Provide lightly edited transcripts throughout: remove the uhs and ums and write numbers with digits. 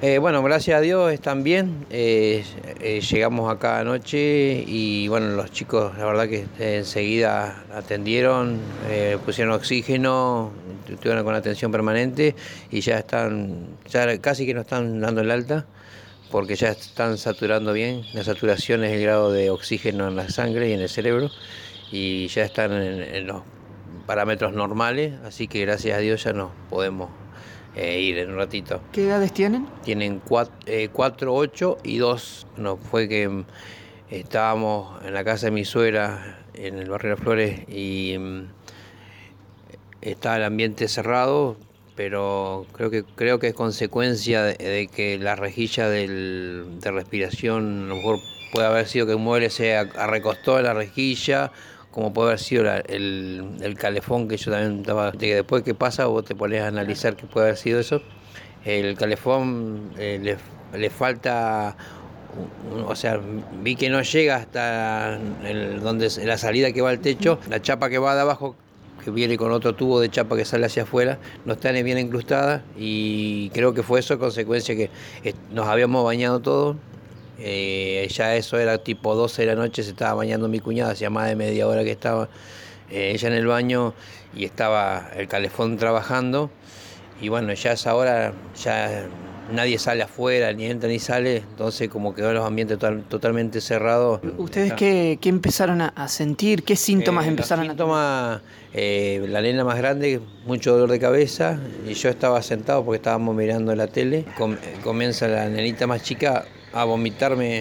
Bueno, gracias a Dios están bien. Llegamos acá anoche y bueno, los chicos la verdad que enseguida atendieron, pusieron oxígeno, estuvieron con atención permanente y ya casi que no están dando el alta porque ya están saturando bien. La saturación es el grado de oxígeno en la sangre y en el cerebro y ya están en los parámetros normales, así que gracias a Dios ya nos podemos ir en un ratito. ¿Qué edades tienen? Tienen 4, 8 y 2. No, fue que estábamos en la casa de mi suegra en el barrio de Las Flores y está el ambiente cerrado, pero creo que es consecuencia de que la rejilla de respiración, a lo mejor puede haber sido que un mueble se arrecostó en la rejilla, como puede haber sido el calefón, que yo también estaba, que después que pasa vos te pones a analizar qué puede haber sido eso. El calefón le falta, o sea, vi que no llega hasta donde la salida que va al techo, la chapa que va de abajo, que viene con otro tubo de chapa que sale hacia afuera, no está ni bien incrustada y creo que fue eso consecuencia que nos habíamos bañado todos. Ya eso era tipo 12 de la noche, se estaba bañando mi cuñada, hacía más de media hora que estaba ella en el baño y estaba el calefón trabajando y bueno, ya a esa hora ya nadie sale afuera, ni entra ni sale, entonces como quedó los ambientes totalmente cerrados. ¿Ustedes qué empezaron a sentir? ¿Qué síntomas empezaron a tener? La nena más grande, mucho dolor de cabeza, y yo estaba sentado porque estábamos mirando la tele. Comienza la nenita más chica a vomitarme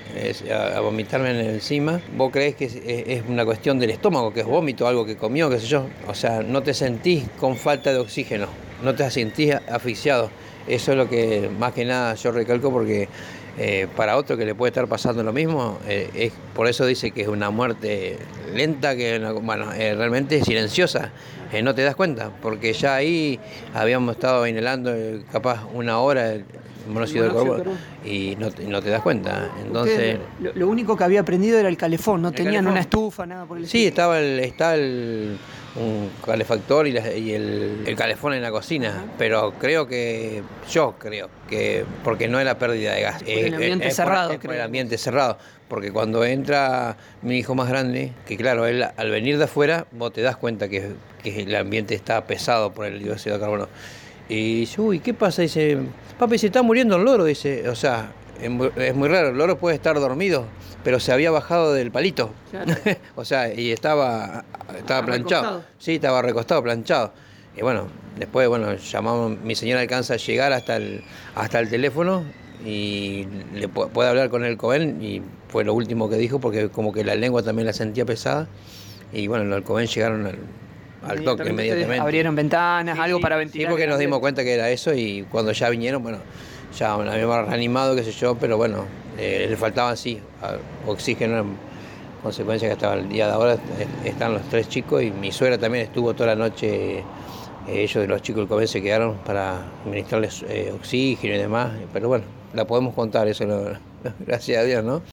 encima. ¿Vos creés que es una cuestión del estómago, que es vómito, algo que comió, qué sé yo? O sea, no te sentís con falta de oxígeno, no te sentís asfixiado. Eso es lo que más que nada yo recalco porque para otro que le puede estar pasando lo mismo, por eso dice que es una muerte lenta, realmente silenciosa, no te das cuenta, porque ya ahí habíamos estado inhalando capaz una hora el monóxido de carbono y no te das cuenta. Entonces, lo único que había aprendido era el calefón, no tenían calefón. Una estufa, nada por el estilo. Sí, está un calefactor y el calefón en la cocina, pero creo que, porque no era pérdida de gas. El ambiente cerrado. Por el ambiente cerrado, porque cuando entra mi hijo más grande, que claro, él al venir de afuera, vos te das cuenta que el ambiente está pesado por el dióxido de carbono. Y dice, uy, ¿qué pasa? Dice, papi, se está muriendo el loro, dice, o sea, es muy raro, el loro puede estar dormido, pero se había bajado del palito, claro. O sea, y estaba planchado, recostado. Sí, estaba recostado, planchado. Y bueno, después, llamamos, mi señora alcanza a llegar hasta el teléfono y le puede hablar con el Cohen y fue lo último que dijo porque como que la lengua también la sentía pesada y bueno, los Cohen llegaron al toque inmediatamente. Abrieron ventanas, algo para ventilar. Sí, porque nos dimos cuenta que era eso y cuando ya vinieron, ya nos habíamos reanimado, qué sé yo, pero bueno, le faltaban oxígeno, en consecuencia que hasta el día de ahora están los 3 chicos y mi suegra también estuvo toda la noche, ellos de los chicos del COVID se quedaron para administrarles oxígeno y demás, pero bueno, la podemos contar eso, gracias a Dios, ¿no?